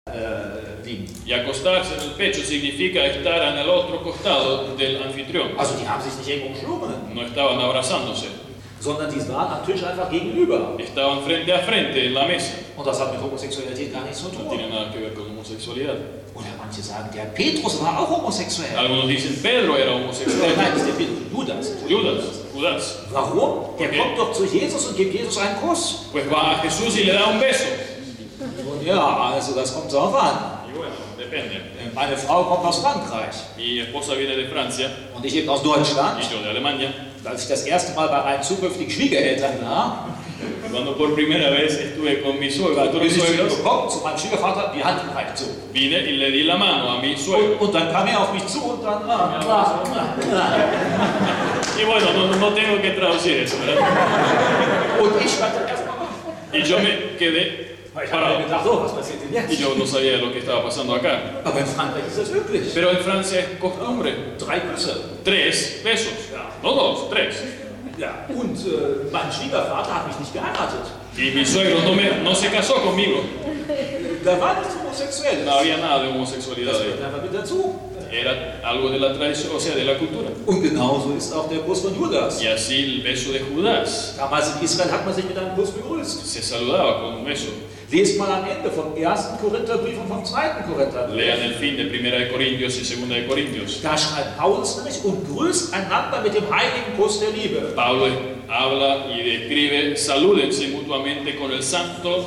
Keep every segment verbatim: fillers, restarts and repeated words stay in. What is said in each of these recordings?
äh, liegen. Y acostarse en el pecho significa estar en el otro costado del anfitrión. Also die haben sich nicht irgendwo umschlungen, No estaban abrazándose, sondern die waren am Tisch einfach gegenüber. estaban frente a frente en la mesa. Und das hat mit Homosexualität gar nichts zu No tun. tiene nada que ver con homosexualidad. Oder manche sagen, der Petrus war auch homosexuell. Algunos dicen Pedro era Äh, homosexual. nein, nicht der Petrus, Judas. Judas, Judas. Warum? Der Okay. kommt doch zu Jesus und gibt Jesus einen Kuss. Pues va a Jesús y le da un beso. Und ja, also das kommt darauf an. Y bueno, depende. Äh, Meine Frau kommt aus Frankreich Mi esposa viene de Francia und ich eben aus Deutschland. y yo de Alemania. Als ich das erste Mal bei meinen zukünftigen Schwiegereltern war, Cuando por primera vez estuve con mi suegro, bin futuros ich suegros, gekommen zu meinem Schwiegervater, die Hand reicht so. vine y le di la mano a mi suegro. Und, und dann kam er auf mich zu und dann, ah, ah, ah, Y bueno, no, no tengo que traducir eso, ¿verdad? ah. Und ich stand da erstmal, Y yo me quedé weil ich habe mir parado. gedacht, oh, was passiert denn Y jetzt? yo no sabía lo que estaba pasando acá. Aber in Frankreich ist das üblich. Pero en Francia es costumbre. Drei Küsse. Tres besos. No dos, tres. Ja. Und äh, mein Schwiegervater hat mich nicht geheiratet. Y mi suegro no, me, no se casó conmigo. Da war nichts Homosexuelles. No había nada de homosexualidad Das ahí. gehört einfach mit dazu. Era algo de la tradición, o sea, de la cultura. Und genauso ist auch der Kuss von Judas. Y así el beso de Judas. Damals in Israel hat man sich mit einem Kuss begrüßt. Se saludaba con un beso. Lest mal am Ende vom ersten Korintherbrief und vom zweiten Korintherbrief. Lean el fin de Primera de Corintios y Segunda de Corintios. Da schreibt Paulus nämlich und grüßt einander mit dem heiligen Kuss der Liebe. Pablo habla y describe, salúdense mutuamente con el santo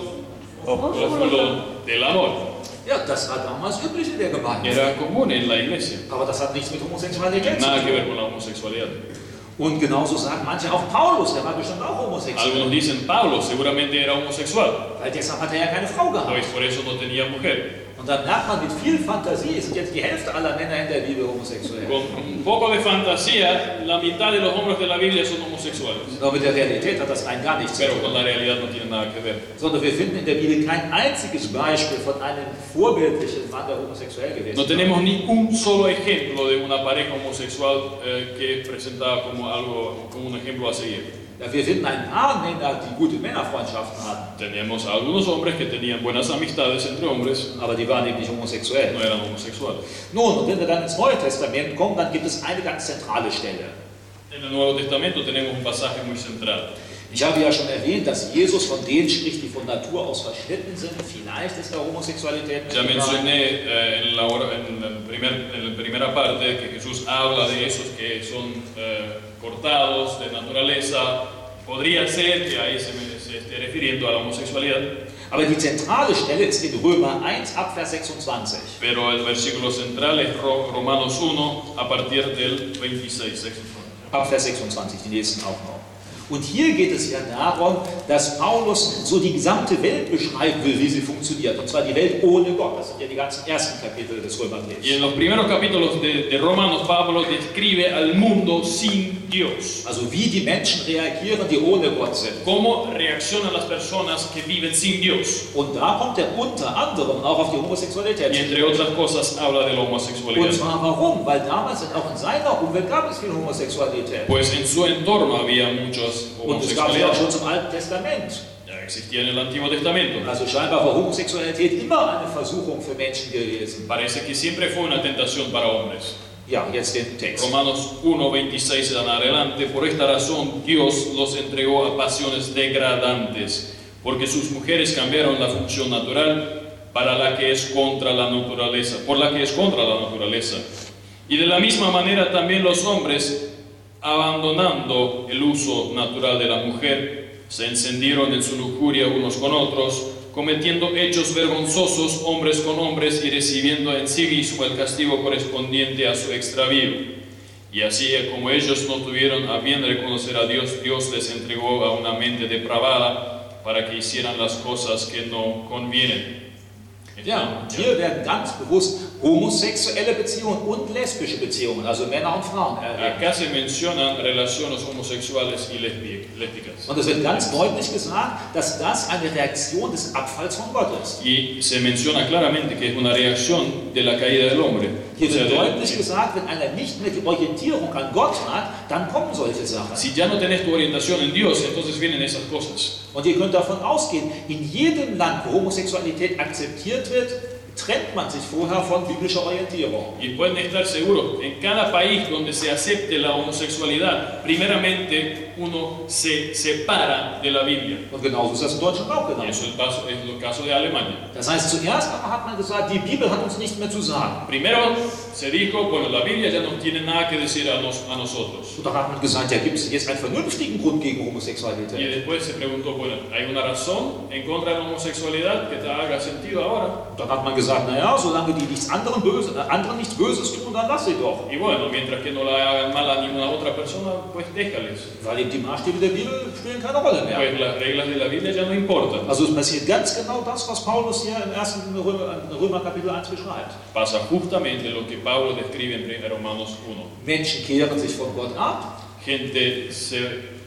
ósculo del amor. Ja, das war damals üblich in der Gemeinde. Era común en la iglesia. Aber das hat nichts mit Homosexualität zu Nada que ver tun. con la homosexualidad. Und genauso sagen manche auch Paulus, der war bestimmt auch homosexuell. Algunos dicen Pablo seguramente era homosexual, Weil deshalb hat er ja keine Frau gehabt. pues por eso no tenía mujer. Und dann merkt man mit viel Fantasie, sind jetzt die Hälfte aller Männer in der Bibel homosexuell. Con un poco de fantasía, la mitad de los hombres de la Biblia son homosexuales. Aber mit der Realität hat das rein gar nichts zu Pero tun. con la realidad no tiene nada que ver. Sondern wir finden in der Bibel kein einziges Beispiel von einem vorbildlichen Mann, der homosexuell gewesen No ist. tenemos ni un solo ejemplo de una pareja homosexual eh, que es presentada como algo, como un ejemplo a seguir. Ja, wir finden ein paar Männer, die gute Männerfreundschaften hatten, Tenemos algunos hombres que tenían buenas amistades entre hombres, aber die waren eben nicht homosexuell. no eran homosexuales. Nun, und wenn wir dann ins Neue Testament kommen, dann gibt es eine ganz zentrale Stelle. En el Nuevo Testamento tenemos un pasaje muy central. Ich habe ja schon erwähnt, dass Jesus von denen spricht, die von Natur aus verschnitten sind. Vielleicht ist da Homosexualität mit Ya dabei. mencioné eh, en, la, hora- en, la primer, en la primera parte que Jesús habla de esos que son eh, cortados de naturaleza. Podría ser que ahí se, me- se esté refiriendo a la homosexualidad, Aber die zentrale Stelle ist in Römer eins ab Vers sechsundzwanzig. pero el versículo central es Ro- Romanos uno a partir del veintiséis. Ab Vers sechsundzwanzig, die nächsten auch noch. Und hier geht es ja darum, dass Paulus so die gesamte Welt beschreiben will, wie sie funktioniert. Und zwar die Welt ohne Gott. Das sind ja die ganzen ersten Kapitel des Römerbriefs. Y en los primeros capítulos de, de Romanos, Pablo describe al mundo sin Dios. Also wie die Menschen reagieren, die ohne Gott sind. Cómo reaccionan las personas que viven sin Dios. Und da kommt er unter anderem auch auf die Homosexualität. Y entre otras cosas habla de la Und homosexualidad. zwar warum? Weil damals und auch in seiner Umwelt gab es viel Homosexualität. Pues en su entorno había muchas Und es gab sie auch homosexualidades. schon zum Alten Testament. Ya existía en el Antiguo Testamento. Also scheinbar war Homosexualität immer eine Versuchung für Menschen gewesen. Parece que siempre fue una tentación para hombres. Ja, jetzt den Text. Romanos uno, veintiséis en adelante. Por esta razón Dios los entregó a pasiones degradantes, porque sus mujeres cambiaron la función natural para la que es contra la naturaleza, por la que es contra la naturaleza. Y de la misma manera también los hombres, abandonando el uso natural de la mujer, se encendieron en su lujuria unos con otros, cometiendo hechos vergonzosos hombres con hombres y recibiendo en sí mismo el castigo correspondiente a su extravío. Y así como ellos no tuvieron a bien reconocer a Dios, Dios les entregó a una mente depravada para que hicieran las cosas que no convienen. Ja, und hier werden ganz bewusst homosexuelle Beziehungen und lesbische Beziehungen, also Männer und Frauen, erwähnt. Acá se mencionan relaciones homosexuales y lesbi- lésbicas. Und es wird ganz deutlich gesagt, dass das eine Reaktion des Abfalls von Gott ist. Y se menciona claramente que es una reacción de la caída del hombre. Hier O sea, wird de- deutlich gesagt, wenn einer nicht mehr die Orientierung an Gott hat, dann kommen solche Sachen. si ya no tenés tu orientación en Dios, entonces vienen esas cosas. Und ihr könnt davon ausgehen, in jedem Land, wo Homosexualität akzeptiert wird, trennt man sich vorher von biblischer Orientierung. Y pueden estar seguros, en cada país donde se acepte la homosexualidad, primeramente uno se separa de la Biblia. Und genauso ist das in Deutschland auch Y genannt. eso es el caso, es el caso de Alemania. Das heißt, zuerst hat man gesagt, die Bibel hat uns nichts mehr zu sagen. Primero se dijo, bueno, la Biblia ya no tiene nada que decir a, nos, a nosotros. Und dann hat man gesagt, ja, gibt es jetzt einen vernünftigen Grund gegen Y Homosexualität? después se preguntó, bueno, ¿hay una razón en contra de la homosexualidad que te haga sentido ahora? Und dann hat man gesagt, naja, solange die nichts anderen, Böse, äh, anderen nichts Böses tun, dann lass sie doch. Y bueno, mientras que no le hagan mal a ninguna otra persona, pues déjales. Weil eben die Maßstäbe der Bibel spielen keine Rolle mehr. Pues las reglas de la Biblia ya no importan. Also es passiert ganz genau das, was Paulus hier im ersten Römer, Römer Kapitel eins beschreibt. Pasa justamente lo que Pablo describe en Romanos uno. Menschen kehren sich von Gott ab. Gente se,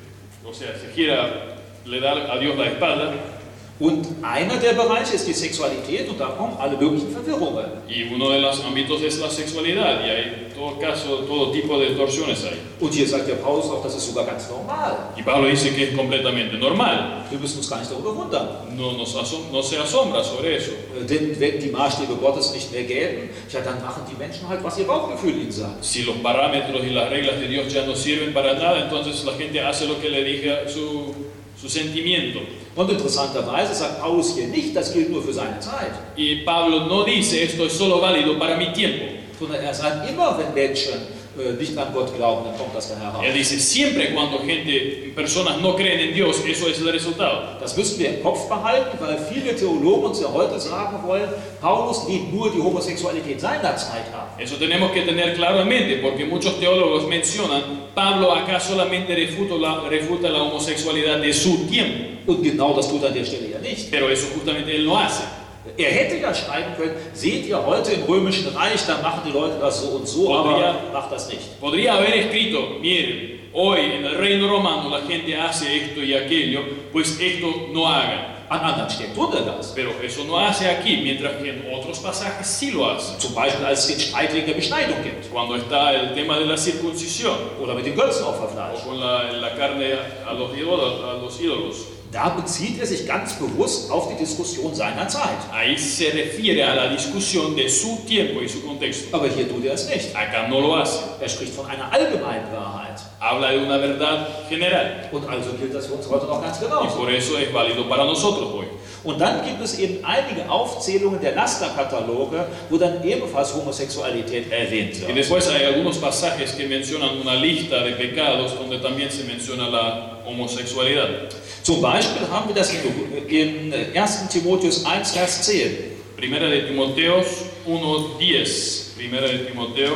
o sea, se gira, le da a Dios la espalda. Und einer der Bereiche ist die Sexualität und da kommen alle möglichen Verwirrungen. Y uno de los ámbitos es la sexualidad y hay todo caso, todo tipo de torsiones ahí. Und hier sagt der Paulus auch, das ist sogar ganz normal. Y Pablo dice que es completamente normal. Wir müssen uns gar nicht darüber wundern. No, nos asom- no se asombra sobre eso. Äh, Denn wenn die Maßstäbe Gottes nicht mehr gelten, ja, dann machen die Menschen halt, was ihr Bauchgefühl ihnen sagt. Si los parámetros y las reglas de Dios ya no sirven para nada, entonces la gente hace lo que le diga su, su sentimiento. Und interessanterweise sagt Paulus hier nicht, das gilt nur für seine Zeit, Y Pablo no dice esto es solo válido para mi tiempo. sondern er sagt immer, wenn Menschen äh, nicht an Gott glauben, dann kommt das daher Él heraus. dice siempre cuando gente, personas no creen en Dios, eso es el resultado. Das müssen wir im Kopf behalten, weil viele Theologen uns ja heute sagen wollen, Paulus lehnt nur die Homosexualität seiner Zeit ab. Eso tenemos que tener claro en mente, porque muchos teólogos mencionan, Pablo acá solamente refuta la, refuta la homosexualidad de su tiempo, Und genau das tut er an der Stelle ja nicht. pero eso justamente él no hace. Er hätte ja schreiben können, seht ihr heute im Römischen Reich, da machen die Leute das so und so, aber Podría- macht das nicht. Podría haber escrito, miren, hoy en el reino romano la gente hace esto y aquello, pues esto no hagan. An anderen Stellen tut er das. Pero eso no hace aquí, mientras que en otros pasajes sí lo hace. Zum Beispiel, als es den Streit wegen der Beschneidung gibt Cuando está el tema de la circuncisión, oder mit dem o Götzenopferfleisch. con la, la carne a los ídolos, a los ídolos. Da bezieht er sich ganz bewusst auf die Diskussion seiner Zeit. Ahí se refiere a la discusión de su tiempo y su contexto. Aber hier tut er es nicht. Acá no lo hace. Er spricht von einer allgemeinen Wahrheit. Habla de una verdad general. Und also gilt das für uns heute noch ganz Y genauso. por eso es válido para nosotros hoy. Und dann gibt es eben einige Aufzählungen der Lasterkataloge, wo dann ebenfalls Homosexualität erwähnt Y wird. después hay algunos pasajes que mencionan una lista de pecados donde también se menciona la homosexualidad. Zum Beispiel haben wir das in, in ersten Timotheus eins, Vers zehn. Primera de Timoteos uno diez. Primera de Timoteo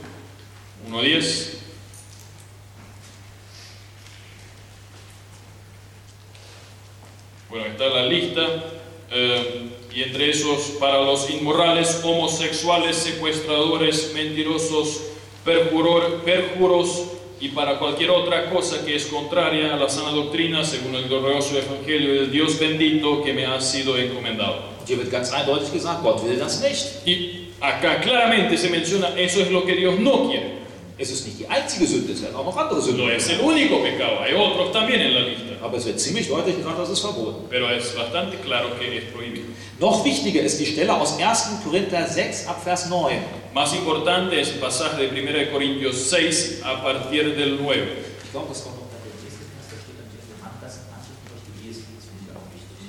uno diez. Bueno, está la lista. eh, y entre esos, para los inmorales, homosexuales, secuestradores, mentirosos, perjuror- perjuros y para cualquier otra cosa que es contraria a la sana doctrina, según el glorioso evangelio del Dios bendito que me ha sido encomendado. Und hier wird ganz eindeutig gesagt, Gott will das nicht. Y acá claramente se menciona, eso es lo que Dios no quiere. Es ist nicht die einzige Sünde, es werden auch noch andere No Sünden. es el único pecado, hay otros también en la lista. Aber es wird ziemlich deutlich gesagt, das ist verboten. Pero es bastante claro que es prohibido. Noch wichtiger ist die Stelle aus ersten Korinther sechs, ab Vers neun. Más importante es el pasaje de primera de Corintios seis a partir del nueve. Ich glaube, das kommt noch bei der nächsten Vers, da steht dann die Hand, das Anschrift durch die Jesu, das finde ich auch wichtig.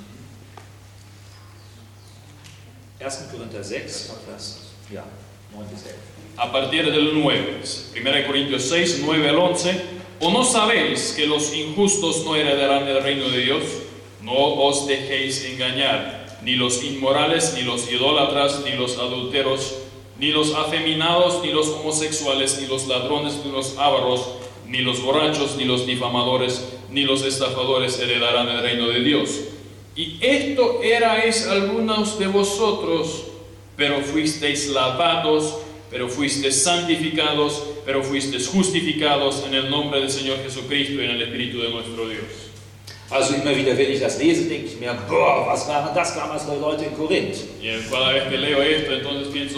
ersten Korinther sechs, Vers ja, neun bis elf. A partir del nueve. primera de Corintios seis, nueve al once. ¿O no sabéis que los injustos no heredarán el reino de Dios? No os dejéis engañar, ni los inmorales, ni los idólatras, ni los adúlteros, ni los afeminados, ni los homosexuales, ni los ladrones, ni los ávaros, ni los borrachos, ni los difamadores, ni los estafadores heredarán el reino de Dios. Y esto erais algunos de vosotros, pero fuisteis lavados, pero fuisteis santificados, pero fuisteis justificados en el nombre del Señor Jesucristo y en el Espíritu de nuestro Dios. Also immer wieder, wenn ich das lese, denke ich mir, boah, was waren das damals für Leute in Korinth? Y cada vez que leo esto, entonces pienso,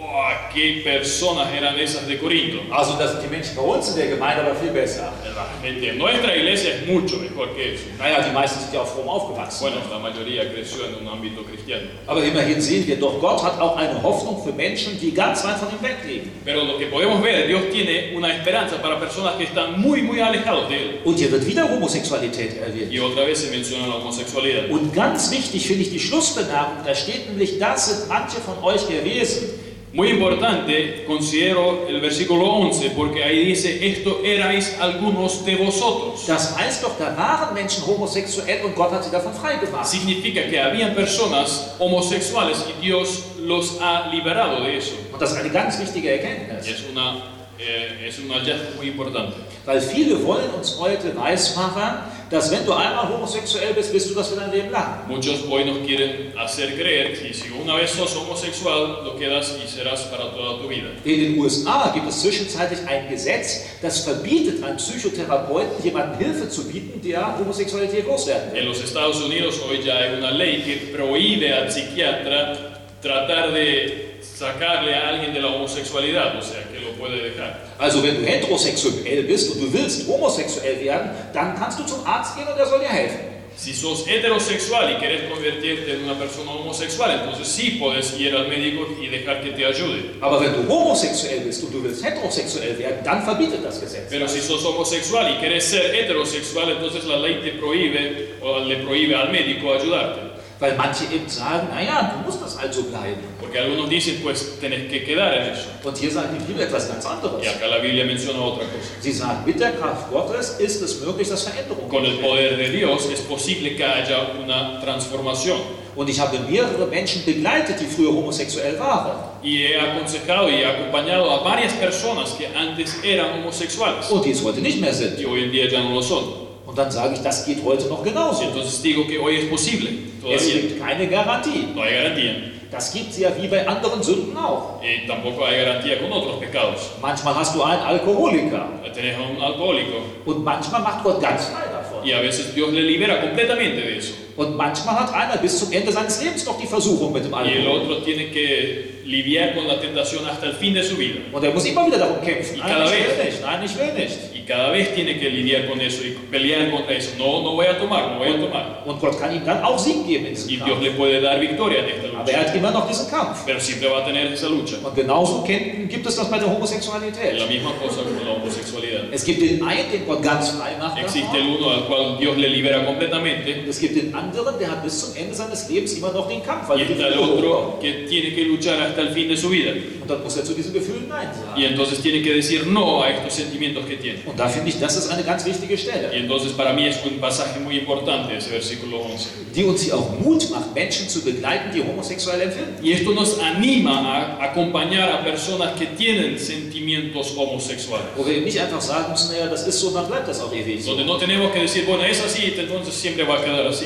¡oh, qué personas eran esas de Corinto! Also das sind die Menschen bei uns in der Gemeinde aber viel besser. La gente en nuestra iglesia es mucho mejor que eso. Naja, die meisten sind ja auch fromm aufgewachsen. Bueno, la mayoría creció en un ámbito cristiano. Aber immerhin sehen wir doch, Gott hat auch eine Hoffnung für Menschen, die ganz weit von ihm weg leben. Pero lo que podemos ver, Dios tiene una esperanza para personas que están muy, muy alejados de Él. Und hier wird wieder Homosexualität erwähnt. Y otra vez se menciona la homosexualidad. Und ganz wichtig finde ich die Schlussbemerkung, da steht nämlich, das sind manche von euch gewesen. Muy importante, considero el versículo once, porque ahí dice, esto erais algunos de vosotros. Das heißt doch, da waren Menschen homosexuell und Gott hat sie davon freigemacht. Significa que habían personas homosexuales y Dios los ha liberado de eso. Und das ist eine ganz wichtige Erkenntnis. Y es una, eh, es un hallazgo muy importante. Weil viele wollen uns heute weismachen, dass wenn du einmal homosexuell bist, bist du das für dein Leben lang. Muchos hoy nos quieren hacer creer que si una vez sos homosexual, lo quedas y serás para toda tu vida. In den U S A gibt es zwischenzeitlich ein Gesetz, das verbietet einem Psychotherapeuten, jemandem Hilfe zu bieten, der Homosexualität loswerden will. En los Estados Unidos hoy ya hay una ley que prohíbe al psiquiatra tratar de sacarle a alguien de la homosexualidad, o sea, que lo puede dejar. Also wenn du heterosexuell bist und du willst homosexuell werden, dann kannst du zum Arzt gehen und er soll dir helfen. Si sos heterosexual y querés convertirte en una persona homosexual, entonces sí puedes ir al médico y dejar que te ayude. Aber wenn du homosexuell bist und du willst heterosexuell werden, dann verbietet das Gesetz. Pero si sos homosexual y querés ser heterosexual, entonces la ley te prohíbe o le prohíbe al médico ayudarte. Weil manche eben sagen, naja, du musst das halt so bleiben. Porque algunos dicen, pues tenés que quedar en eso. Und hier sagt die Bibel etwas ganz anderes. Y acá la Biblia menciona otra cosa. Sie sagt, mit der Kraft Gottes ist es möglich, dass Veränderungen Con el poder de Dios es posible que haya una transformación. Und ich habe mehrere Menschen begleitet, die früher homosexuell waren. Y he aconsejado y he acompañado a varias personas que antes eran homosexuales Und die es heute nicht mehr sind. y hoy en día ya no lo son. Und dann sage ich, das geht heute noch genauso. Entonces digo que hoy es posible. Es Todavía gibt keine Garantie. no hay garantía. Das gibt es ja wie bei anderen Sünden auch. Y tampoco hay garantía con otros pecados. Manchmal hast du einen Alkoholiker Tenés a un alcohólico und manchmal macht Gott ganz frei davon. y a veces Dios le libera completamente de eso. Und manchmal hat einer bis zum Ende seines Lebens noch die Versuchung mit dem Y el Alkohol. otro tiene que lidiar con la tentación hasta el fin de su vida. Und er muss immer wieder darum kämpfen. Y Nein, cada ich vez. will nicht. Nein, ich will nicht. Y cada vez tiene que lidiar con eso y pelear contra eso. No, no voy a tomar, no voy a tomar. Und Gott kann ihm dann auch Sieg geben in Y diesem Dios Kampf. le puede dar victoria en esta Aber er lucha. hat immer noch diesen Kampf. Pero siempre va a tener esa lucha. Und genauso kennt- gibt es das bei der Es Homosexualität. la misma cosa con la homosexualidad. Es gibt den einen, den Gott ganz frei macht. Existe davon. el uno al cual Dios le libera completamente. Und es gibt den anderen, der hat bis zum Ende seines Lebens immer noch den Kampf. Weil Y er die está el Versuchung otro bekommt. que tiene que luchar hasta el fin de su vida. Und dann muss er zu diesen Gefühlen Nein Y sagen. entonces tiene que decir no a estos sentimientos que tiene. Und da finde ich, das ist eine ganz wichtige Y Stelle, entonces para mí es un pasaje muy importante ese versículo once. die uns hier auch Mut macht, Menschen zu begleiten, die homosexuell empfinden. Y esto nos anima a acompañar a personas que tienen sentimientos homosexuales. Wo wir eben nicht einfach sagen müssen, naja, das ist so, dann bleibt das auch ewig so. Donde no tenemos que decir, bueno, es así, entonces siempre va a quedar así.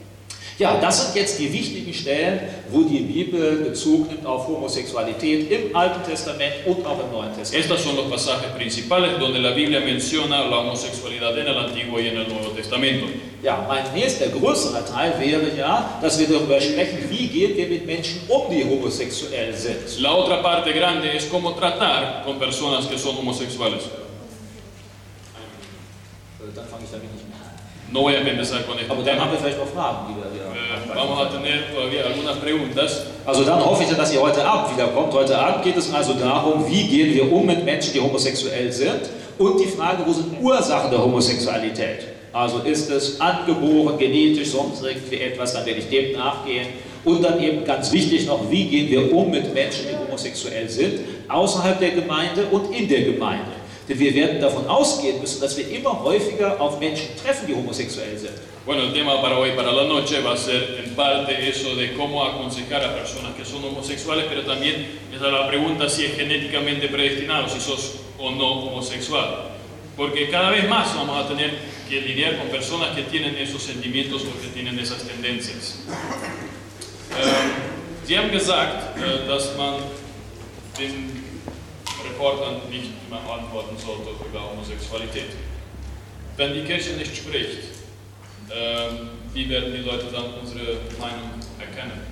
Ja, das sind jetzt die wichtigen Stellen, wo die Bibel Bezug nimmt auf Homosexualität im Alten Testament und auch im Neuen Testament. Estos son los pasajes principales donde la Biblia menciona la homosexualidad en el Antiguo y en el Nuevo Testamento. Ja, mein nächster größerer Teil wäre ja, dass wir darüber sprechen, wie gehen wir mit Menschen um, die homosexuell sind. La otra parte grande es cómo tratar con personas que son homosexuales. Dann fange ich damit nicht mehr an. No voy a empezar con este Aber dann haben tema. wir vielleicht noch Fragen, die wir wieder Eh, vamos a tener todavía algunas preguntas. Also dann hoffe ich, dass ihr heute Abend wiederkommt. Heute Abend geht es also darum, wie gehen wir um mit Menschen, die homosexuell sind und die Frage, wo sind Ursachen der Homosexualität? Also ist es angeboren, genetisch, sonst irgendwie etwas, dann werde ich dem nachgehen. Und dann eben ganz wichtig noch, wie gehen wir um mit Menschen, die homosexuell sind, außerhalb der Gemeinde und in der Gemeinde. Denn wir werden davon ausgehen müssen, dass wir immer häufiger auf Menschen treffen, die homosexuell sind. Bueno, el tema para hoy, para la noche, va a ser en parte eso de cómo aconsejar a personas que son homosexuales, pero también esa es la pregunta si es genéticamente predestinado, si sos o no homosexual. Porque cada vez más vamos a tener que lidiar con personas que tienen esos sentimientos o que tienen esas tendencias. Ähm, Sie haben gesagt, äh, dass man den Reportern nicht mehr antworten sollte über Homosexualität. Wenn die Kirche nicht spricht, ähm, wie werden die Leute dann unsere Meinung erkennen?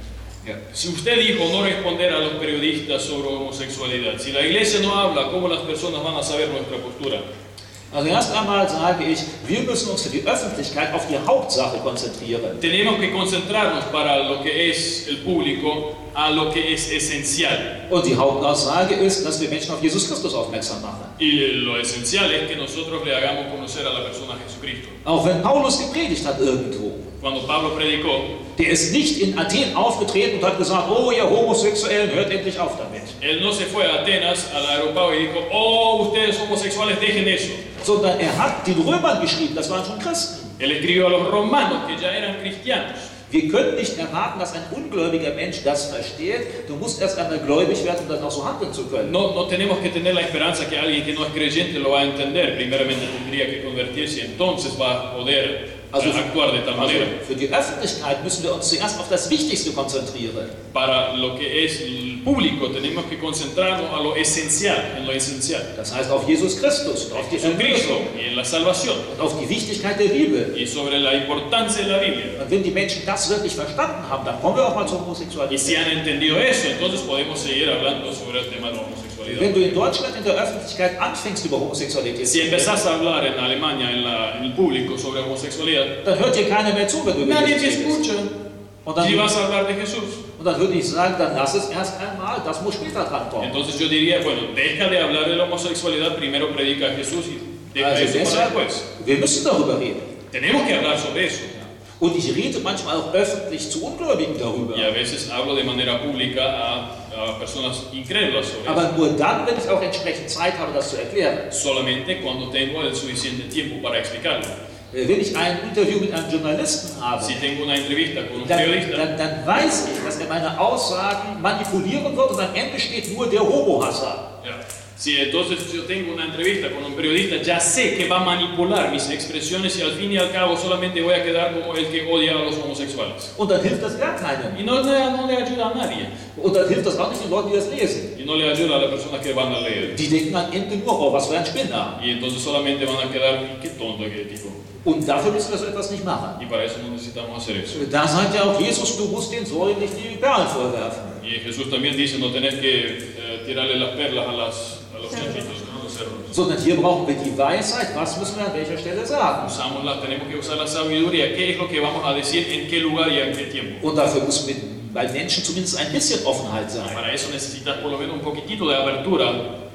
Ja. Si usted dijo no responder a los periodistas sobre homosexualidad, si la iglesia no habla, ¿cómo las personas van a saber nuestra postura? Also erst einmal sage ich, wir müssen uns für die Öffentlichkeit auf die Hauptsache konzentrieren. Tenemos que concentrarnos para lo que es el público a lo que es esencial. Und die Hauptaussage ist, dass wir Menschen auf Jesus Christus aufmerksam machen. Y lo esencial es que nosotros le hagamos conocer a la persona Jesucristo. Auch wenn Paulus gepredigt hat irgendwo, Cuando Pablo predicó, der ist nicht in Athen aufgetreten und hat gesagt, oh ihr Homosexuellen, hört endlich auf damit. él no se fue a Atenas, al aeropuerto, y dijo, oh, ustedes homosexuales, dejen eso. Sondern er hat den Römern geschrieben, das waren schon Christen. Él escribió a los romanos, que ya eran cristianos. Wir können nicht erwarten, dass ein ungläubiger Mensch das versteht. Du musst erst einmal gläubig werden, um dann auch so handeln zu können. No, no tenemos que tener la esperanza que alguien que no es creyente lo va a entender. Primeramente tendría que convertirse, entonces va a poder Also, actuar de tal also manera. für die Öffentlichkeit müssen wir uns zuerst auf das Wichtigste konzentrieren. Para lo que es el público tenemos que concentrarnos a lo esencial, en lo esencial. Das heißt auf Jesus Christus und auf die Jesucristo Erlösung y en la salvación und auf die Wichtigkeit der Bibel. y sobre la importancia de la Biblia. Und wenn die Menschen das wirklich verstanden haben, dann kommen wir auch mal zur Y Homosexualität. si han entendido eso, entonces podemos seguir hablando sobre el tema de la Wenn homosexualidad. du in Deutschland in der Öffentlichkeit anfängst über Homosexualität Si zu reden, empezás a hablar en Alemania, en, la- en el público sobre homosexualidad, dann hört dir keiner mehr zu, wenn du über nadie te Jesus redest. escucha. Und Si dann, vas a hablar de Jesús, und dann würde ich sagen, dann lass es erst einmal, das muss später dran kommen. entonces yo diría, bueno, deja de hablar de la homosexualidad, primero predica a Jesús y deja Also eso para deshalb, después. wir müssen darüber reden. Tenemos que hablar sobre eso. Und ich rede manchmal auch öffentlich zu Ungläubigen darüber. Y a veces hablo de manera pública a, a personas incrédulas sobre eso. Aber nur dann, wenn ich auch entsprechend Zeit habe, das zu erklären. Solamente cuando tengo el suficiente tiempo para explicarlo. Äh, Wenn ich ein Interview mit einem Journalisten habe, Si tengo una entrevista con un dann, periodista, dann, dann weiß ich, dass er meine Aussagen manipulieren wird und am Ende steht nur der Homohasser. ya. Si entonces yo tengo una entrevista con un periodista, ya sé que va a manipular mis expresiones y al fin y al cabo solamente voy a quedar como el que odia a los homosexuales. Und dann hilft das gar keinem. Y no, le- no le ayuda a nadie. Und dann hilft das auch nicht den Leuten, die das lesen. Y no le ayuda a las personas que van a leer. Die denken am Ende nur, oh, was für ein Spinner. Y entonces solamente van a quedar, qué tonto que tipo. Und dafür müssen wir so etwas nicht machen. Y para eso no necesitamos hacer eso. Da sagt ja auch Jesus, du musst den Säulen nicht die Perlen vorwerfen. Y Jesús también dice, no tenés que eh, tirarle las perlas a, las, a los chanchitos, ¿no? A los cerdos. Sondern hier brauchen wir die Weisheit, was müssen wir an welcher Stelle sagen. Usamos la, tenemos que usar la sabiduría, qué es lo que vamos a decir, en qué lugar y en qué tiempo. Und dafür muss mit, bei Menschen zumindest ein bisschen Offenheit sein. Para eso necesitas por lo menos un poquitito de apertura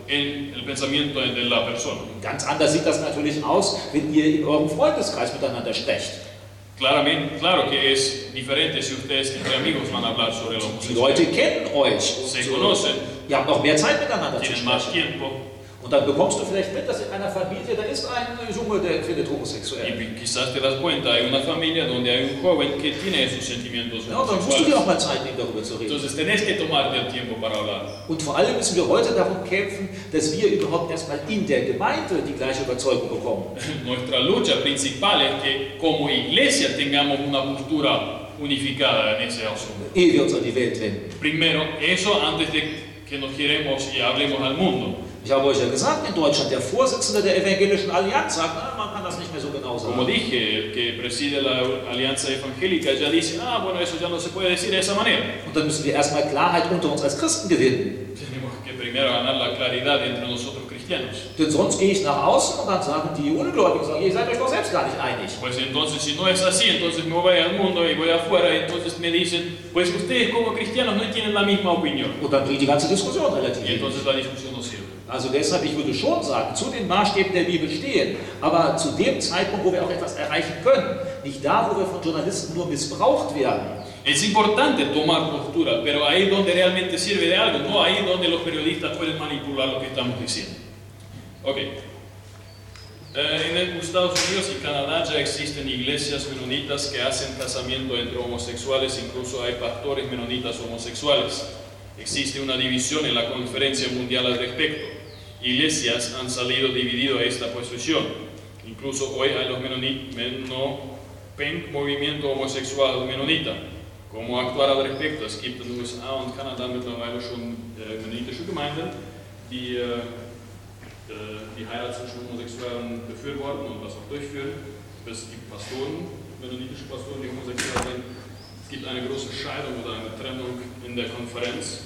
en el pensamiento de la persona. Ganz anders sieht das natürlich aus, wenn ihr in eurem Freundeskreis miteinander sprecht. Claramente, claro que es diferente si ustedes entre amigos van a hablar sobre la Die Leute homosexualidad. kennen euch. Se Und, conocen, ihr habt noch mehr Zeit miteinander zu tienen más sprechen. tiempo Und dann bekommst du vielleicht mit, dass in einer Familie, da ist ein Junge, der findet homosexuell. y quizás te das cuenta, hay una familia donde hay un joven que tiene esos sentimientos Ja, und dann musst du dir homosexuales. auch mal Zeit nehmen, darüber zu reden. Entonces tenés que tomarte el tiempo para hablar. Und vor allem müssen wir heute darum kämpfen, dass wir überhaupt erstmal in der Gemeinde die gleiche Überzeugung bekommen. Nuestra lucha principal es que como iglesia tengamos una postura unificada en ese asunto. Ehe wir uns an die Welt wenden. Primero, eso antes de que nos giremos y hablemos al mundo. Ich habe euch ja gesagt, in Deutschland, der Vorsitzende der Evangelischen Allianz sagt, na, man kann das nicht mehr so genau Como sagen. dije, el que preside la Alianza Evangélica ya dice, ah, bueno, eso ya no se puede decir de esa manera. Und dann müssen wir erstmal Klarheit unter uns als Christen gewinnen. Tenemos que primero ganar la claridad entre nosotros cristianos. Denn sonst gehe ich nach außen und dann sagen die Ungläubigen, sagen, ihr seid euch doch selbst gar nicht einig. Pues entonces, si no es así, entonces me voy al mundo y voy afuera, y entonces me dicen, pues ustedes como cristianos no tienen la misma opinión. Und dann bringt die ganze Diskussion Y relativ. entonces la discusión no sirve. Also deshalb, ich würde schon sagen, zu den Maßstäben der Bibel stehen, aber zu dem Zeitpunkt, wo wir auch etwas erreichen können, nicht da, wo wir von Journalisten nur missbraucht werden. Es importante tomar postura, pero ahí donde realmente sirve de algo, no ahí donde los periodistas pueden manipular lo que estamos diciendo. Ok. Eh, en el Estados Unidos y Canadá ya existen iglesias menonitas que hacen casamiento entre homosexuales, incluso hay pastores menonitas homosexuales. Existe una división en la conferencia mundial al respecto. Iglesias han salido divididas a esta posición. Incluso hoy hay los menonitas, Menopen, movimiento homosexual menonita. ¿Cómo actuar al respecto? Es gibt in den U S A und Kanada mittlerweile schon äh, mennonitische Gemeinden, die äh, die Heirat zwischen Homosexuellen befürworten und das auch durchführen. Es gibt Pastoren, mennonitische Pastoren, die homosexuell sind. Es gibt eine große Scheidung oder eine Trennung in der Konferenz.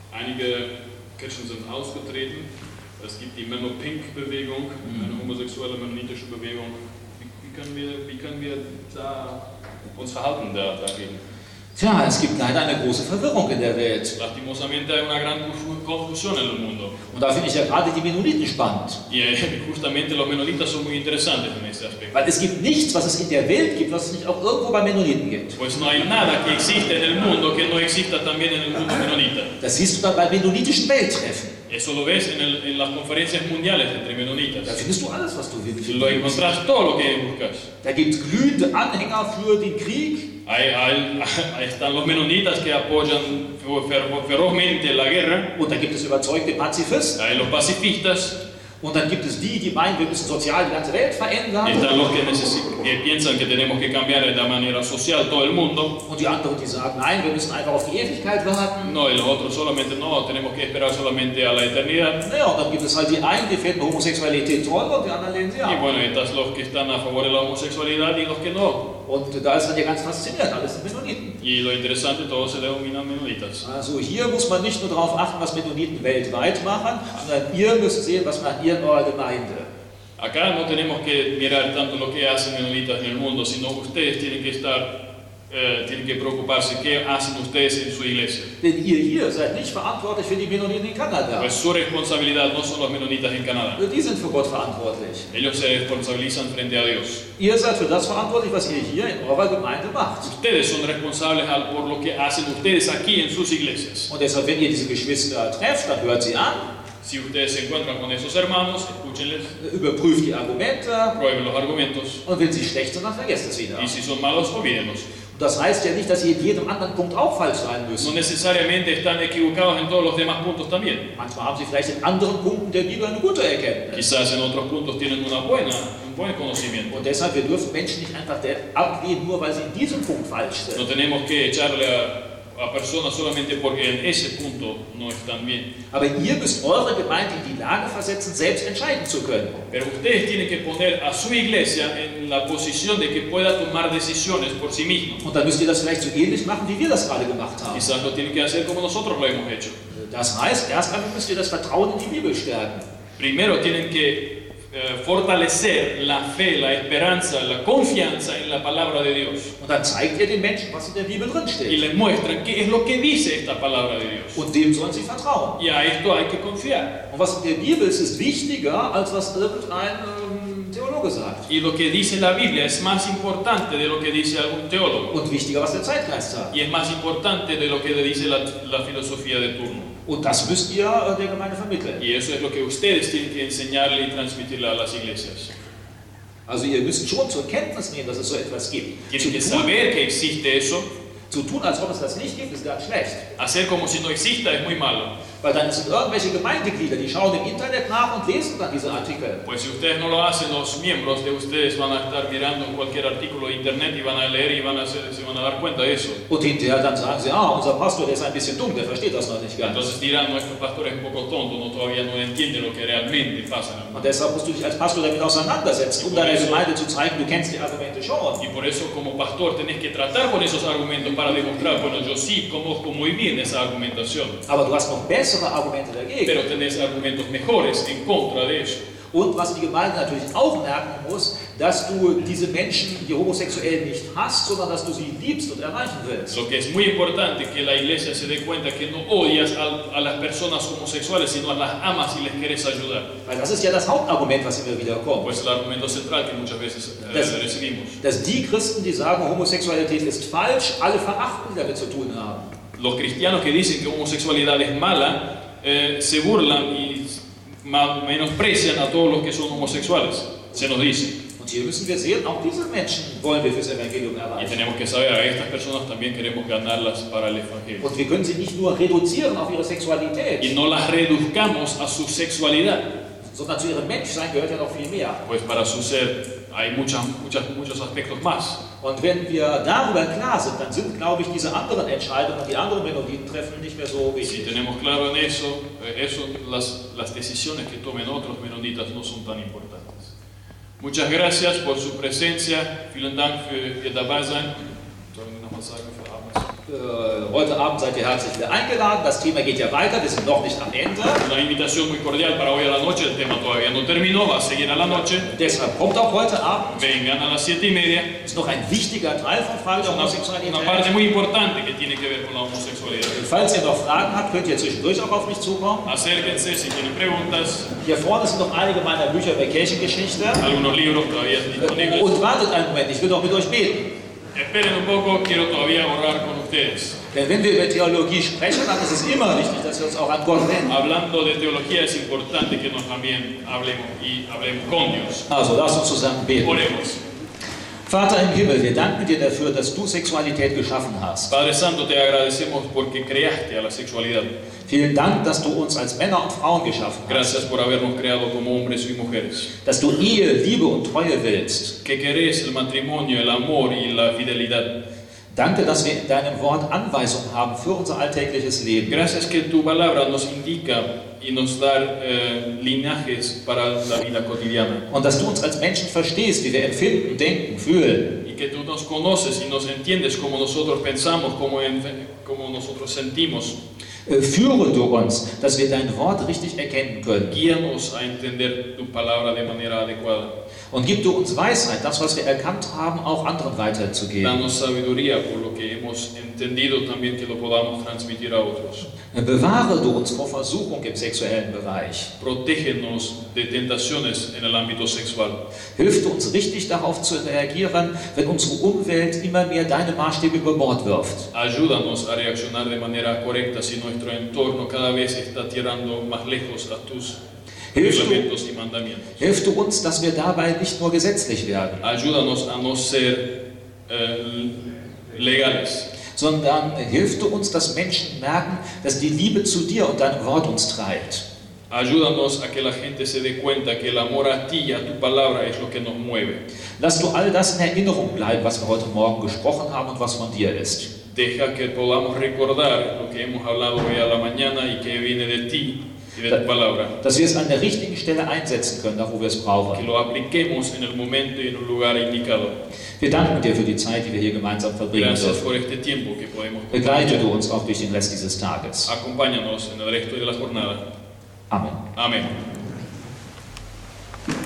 Einige Kirchen sind ausgetreten. Es gibt die Menno-Pink-Bewegung, eine homosexuelle mennonitische Bewegung. Wie, wie, können wir, wie können wir da uns verhalten da, dagegen? Tja, es gibt leider eine große Verwirrung in der Welt. Lastimosamente hay una gran confusión en el mundo. Und da finde ich ja gerade die Mennoniten spannend. Y justamente los menonitas son muy interesantes en este aspecto. Weil es gibt nichts, was es in der Welt gibt, was es nicht auch irgendwo bei Mennoniten gibt. Pues no hay nada que existe en el mundo que no exista también en el mundo menonita. Das siehst du dann bei mennonitischen Welttreffen. Eso lo ves en, el, en las conferencias mundiales entre Da menonitas. findest du alles, was du willst. Lo encontrás todo lo que buscas. Da gibt es glühende Anhänger für den Krieg. Ahí, ahí, ahí están los menonitas que apoyan ferozmente la guerra. Und da gibt es überzeugte Pazifisten. Hay los pacifistas. Und dann gibt es die, die meinen, wir müssen sozial die ganze Welt verändern. Están los que, que piensan que tenemos que cambiar de la manera social todo el mundo. Und die anderen, die sagen, nein, wir müssen einfach auf die Ewigkeit warten. No, y los otros solamente no, tenemos que esperar solamente a la eternidad. Naja, und dann gibt es halt die einen, die finden Homosexualität toll und die anderen lehnen sie Y ab. bueno, están los que están a favor de la homosexualidad y los que no. Und da ist dann ja ganz faszinierend, alles sind Mennoniten. Y lo interesante, todos se denominan menonitas. Also hier muss man nicht nur darauf achten, was Mennoniten weltweit machen, sondern ihr müsst sehen, was macht ihr in eurer Gemeinde. Acá no tenemos que mirar tanto lo que hacen menonitas en el mundo, sino ustedes tienen que estar, eh, tienen que preocuparse qué hacen ustedes en su iglesia. Denn ihr hier seid nicht verantwortlich für die Mennoniten in Kanada. Pues su responsabilidad no son los menonitas en Canadá. Die sind für Gott verantwortlich. Ellos se responsabilizan frente a Dios. Ihr seid für das verantwortlich, was ihr hier in eurer Gemeinde macht. Ustedes son responsables al- por lo que hacen ustedes aquí en sus iglesias. Und deshalb, wenn ihr diese Geschwister trefft, dann hört sie an, Si ustedes se encuentran con esos hermanos, escúchenles, überprüft die Argumente prueben los argumentos. und wenn sie schlecht sind, dann vergesst es wieder. Y si son malos, olvídenlos. Und das heißt ja nicht, dass ihr in jedem anderen Punkt auch falsch sein No müsst. necesariamente están equivocados en todos los demás puntos también. Manchmal haben sie vielleicht in anderen Punkten der Bibel eine gute Erkenntnis. Quizás en otros puntos tienen una buena, un buen conocimiento. Und deshalb, wir dürfen Menschen nicht einfach ablehnen, nur weil sie in diesem Punkt falsch No sind. tenemos que echarle a, a personas solamente porque en ese punto no están bien. Aber ihr müsst eure Gemeinde in die Lage versetzen, selbst entscheiden zu können. Pero ustedes tienen que poner a su iglesia en la posición de que pueda tomar decisiones por sí mismo. Und dann müsst ihr das vielleicht so ähnlich machen, wie wir das gerade gemacht haben. Quizás lo tienen que hacer como nosotros lo hemos hecho. Das heißt, erst einmal müsst ihr das Vertrauen in die Bibel stärken. Primero tienen que eh, fortalecer la fe, la esperanza, la confianza en la palabra de Dios. Und dann zeigt ihr den Menschen, was in der Bibel drin Y steht. les muestran qué es lo que dice esta palabra de Dios. Und dem sollen sie vertrauen. Y a esto hay que confiar. Und was in der Bibel ist, ist wichtiger, als was irgendein ähm, Theologe sagt. Y lo que dice la Biblia es más importante de lo que dice algún teólogo. Und wichtiger, was der Zeitgeist sagt. Y es más importante de lo que le dice la, la filosofía de turno. Und das müsst ihr äh, der Gemeinde vermitteln. Y eso es lo que ustedes tienen que enseñarle y transmitirle a las iglesias. Also ihr müsst schon zur Kenntnis nehmen, dass es so etwas gibt. Tienen Zu que tun, saber que existe eso. zu tun, als ob es das nicht gibt, ist ganz schlecht. Hacer como si no exista es muy malo. Weil dann sind irgendwelche Gemeindeglieder, die schauen im Internet nach und lesen dann diese Artikel. Pues si ustedes no lo hacen, los miembros de ustedes van a estar mirando cualquier artículo de internet y van a leer y van a hacer- se van a dar cuenta de eso. Und hinterher dann sagen sie, ah, unser Pastor, der ist ein bisschen dumm, der versteht das noch nicht ganz. Entonces dirán, nuestro pastor es un poco tonto, no todavía no entiende lo que realmente pasa en el mundo. Und deshalb musst du dich als Pastor damit auseinandersetzen, um deiner Gemeinde zu zeigen, du kennst die Argumente schon. Y por eso como pastor tenés que tratar con esos argumentos para demostrar, bueno, yo sí conozco muy bien esa argumentación, Aber du hast noch bessere Argumente dagegen. pero tenés argumentos mejores en contra de eso. Und was die Gemeinde natürlich auch merken muss, dass du diese Menschen, die homosexuell nicht hast, sondern dass du sie liebst und erreichen willst. Lo que es muy importante que la iglesia se dé cuenta que no odias a, a las personas homosexuales, sino las amas y les quieres ayudar. Weil das ist ja das Hauptargument, was immer wieder kommt. Pues el argumento central que muchas veces eh, Das- recibimos. Dass die Christen, die sagen, Homosexualität ist falsch, alle verachten, die damit zu tun haben. Los cristianos que dicen que homosexualidad es mala, eh, se burlan y ma- menosprecian a todos los que son homosexuales, se nos dice. Und hier müssen wir sehen, auch diese Menschen wollen wir fürs Evangelium Y erreichen. tenemos que saber, a estas personas también queremos ganarlas para el Evangelio. Und wir können sie nicht nur reduzieren auf ihre Sexualität, Y no las reduzcamos a su sexualidad, sondern zu ihrem Menschsein gehört ja noch viel mehr. pues para su ser hay muchas, muchas, muchos aspectos más. Und wenn wir darüber klar sind, dann sind, glaube ich, diese anderen Entscheidungen, die andere Melodien treffen, nicht mehr so Si wichtig. tenemos claro en eso, eh, eso las, las decisiones que tomen otros menonitas no son tan importantes. Muchas gracias por su presencia. Vielen Dank für Ihr Dabeisein. Sollen wir noch was sagen für Abend? Äh, heute Abend seid ihr herzlich wieder eingeladen. Das Thema geht ja weiter, wir sind noch nicht am Ende. Una invitación muy cordial para hoy a la noche, el tema todavía no terminó, va a seguir a la noche. Deshalb kommt auch heute Abend. Vengan a las siete y media. Ist noch ein wichtiger Teil von Frage der Una, Homosexualität. una parte muy importante que tiene que ver con la homosexualidad. Falls ihr noch Fragen habt, könnt ihr zwischendurch auch auf mich zukommen. Acérquense si tienen preguntas. Hier vorne sind noch einige meiner Bücher über Kirchengeschichte. Algunos libros todavía disponibles. Und wartet einen Moment, ich will doch mit euch beten. Esperen un poco, quiero todavía orar con ustedes. Denn wenn wir über Theologie sprechen, dann ist es immer wichtig, dass wir uns auch an Gott wenden. Hablando de teología es importante que nos también hablemos y hablemos con Dios. Also, lasst uns zusammen beten. Oremos. Vater im Himmel, wir danken dir dafür, dass du Sexualität geschaffen hast. Padre Santo, te agradecemos porque creaste a la sexualidad. Vielen Dank, dass du uns als Männer und Frauen geschaffen hast. Gracias por habernos creado como hombres y mujeres. Dass du Ehe, Liebe und Treue willst. Que querés el matrimonio, el amor y la fidelidad. Danke, dass wir in deinem Wort Anweisungen haben für unser alltägliches Leben. Gracias que tu palabra nos indica y nos da eh, linajes para la vida cotidiana. Und dass du uns als Menschen verstehst, wie wir empfinden, denken, fühlen. Y que tú nos conoces y nos entiendes como nosotros pensamos, como, en, como nosotros sentimos. Führe du uns, dass wir dein Wort richtig erkennen können. Guíanos a entender tu palabra de manera adecuada. Und gib du uns Weisheit, das, was wir erkannt haben, auch anderen weiterzugeben. Danos sabiduría por lo que hemos entendido también que lo podamos transmitir a otros. Bewahre du uns vor Versuchung im sexuellen Bereich. Protégenos de tentaciones en el ámbito sexual. Hilf du uns richtig darauf zu reagieren, wenn unsere Umwelt immer mehr deine Maßstäbe über Bord wirft. Ayúdanos a reaccionar de manera correcta si nuestro entorno cada vez está tirando más lejos a tus reglamentos y mandamientos. Hilf du uns, dass wir dabei nicht nur gesetzlich werden. Ayúdanos a no ser eh, legales. Sondern hilf du uns, dass Menschen merken, dass die Liebe zu dir und deinem Wort uns treibt. Ayúdanos a que la gente se dé cuenta que el amor a ti y a tu palabra es lo que nos mueve. Lass du all das in Erinnerung bleiben, was wir heute Morgen gesprochen haben und was von dir ist. Deja que podamos recordar lo que hemos hablado hoy a la mañana y que viene de ti y de tu palabra. Dass wir es an der richtigen Stelle einsetzen können, da wo wir es brauchen. Que lo apliquemos en el momento y en un lugar indicado. Wir danken dir für die Zeit, die wir hier gemeinsam verbringen Gracias por dürfen. este tiempo que podemos Begleite du uns auch durch den Rest dieses Tages. Acompáñanos en el resto de la jornada. Amen. Amén.